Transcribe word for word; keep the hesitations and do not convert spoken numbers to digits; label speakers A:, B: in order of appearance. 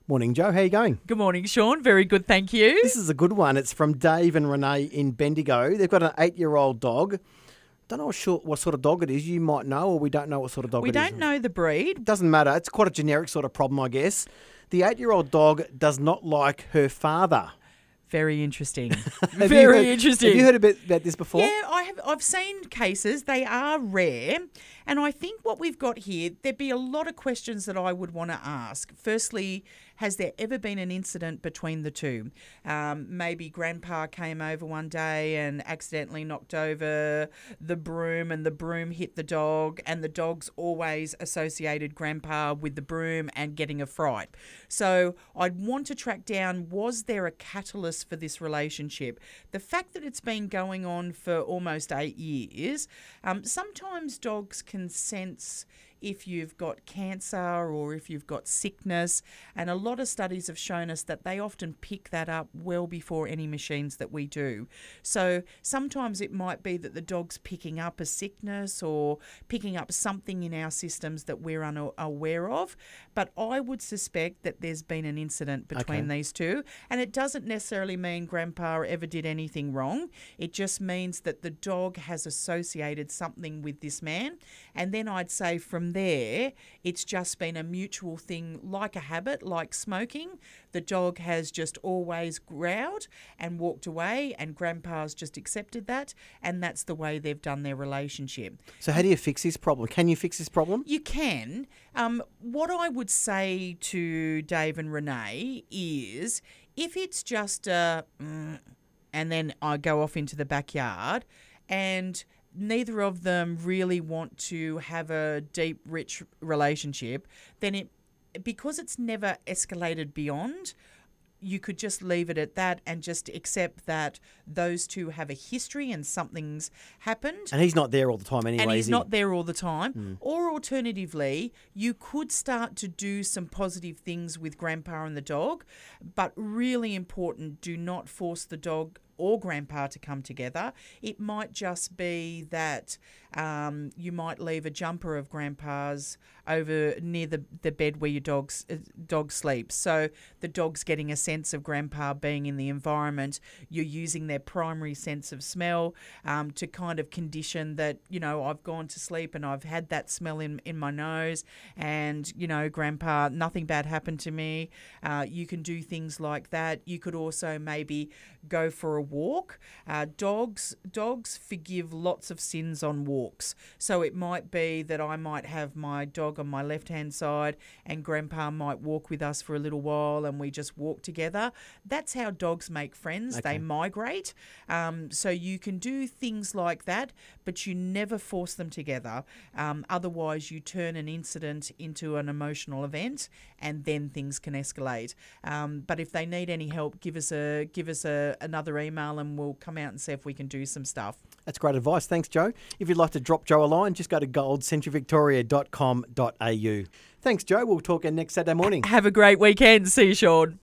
A: Morning, Joe. How you going?
B: Good morning, Sean. Very good, thank you.
A: This is a good one. It's from Dave and Renee in Bendigo. They've got an eight-year-old dog. Don't know sure what sort of dog it is. You might know, or we don't know what sort of dog
B: We
A: it is.
B: don't know the breed.
A: Doesn't matter. It's quite a generic sort of problem, I guess. The eight-year-old dog does not like her father.
B: Very interesting.
A: Have
B: Very
A: you heard,
B: interesting.
A: Have you heard a bit about this before?
B: Yeah, I have. I've seen cases. They are rare, and I think what we've got here, there'd be a lot of questions that I would want to ask. Firstly, has there ever been an incident between the two? Um, maybe Grandpa came over one day and accidentally knocked over the broom, and the broom hit the dog, and the dog's always associated Grandpa with the broom and getting a fright. So I'd want to track down, was there a catalyst for this relationship? The fact that it's been going on for almost eight years, um, sometimes dogs can sense if you've got cancer or if you've got sickness, and a lot of studies have shown us that they often pick that up well before any machines that we do. So sometimes it might be that the dog's picking up a sickness or picking up something in our systems that we're unaware of, but I would suspect that there's been an incident between
A: Okay.
B: these two, and it doesn't necessarily mean Grandpa ever did anything wrong. It just means that the dog has associated something with this man, and then I'd say from there, it's just been a mutual thing, like a habit, like smoking. The dog has just always growled and walked away, and Grandpa's just accepted that, and that's the way they've done their relationship.
A: So how do you fix this problem? Can you fix this problem?
B: You can. Um, what I would say to Dave and Renee is, if it's just a, mm, and then I go off into the backyard, and neither of them really want to have a deep, rich relationship, then it, because it's never escalated beyond, you could just leave it at that and just accept that those two have a history and something's happened.
A: And he's not there all the time anyway,
B: And he's
A: is he?
B: not there all the time. Mm. Or alternatively, you could start to do some positive things with Grandpa and the dog, but really important, do not force the dog or Grandpa to come together. It might just be that um, you might leave a jumper of Grandpa's over near the, the bed where your dog's, uh, dog sleeps. So the dog's getting a sense of Grandpa being in the environment. You're using their primary sense of smell um, to kind of condition that, you know, I've gone to sleep and I've had that smell in, in my nose, and, you know, Grandpa, nothing bad happened to me. Uh, you can do things like that. You could also maybe go for a walk. Uh, dogs dogs forgive lots of sins on walks. So it might be that I might have my dog on my left-hand side and Grandpa might walk with us for a little while and we just walk together. That's how dogs make friends.
A: Okay.
B: They migrate. Um, so you can do things like that, but you never force them together. Um, otherwise, you turn an incident into an emotional event and then things can escalate. Um, but if they need any help, give us a give us a another email and we'll come out and see if we can do some stuff.
A: That's great advice. Thanks, Joe. If you'd like to drop Joe a line, just go to gold century victoria dot com dot a u. Thanks, Joe. We'll talk again next Saturday morning.
B: Have a great weekend. See you, Sean.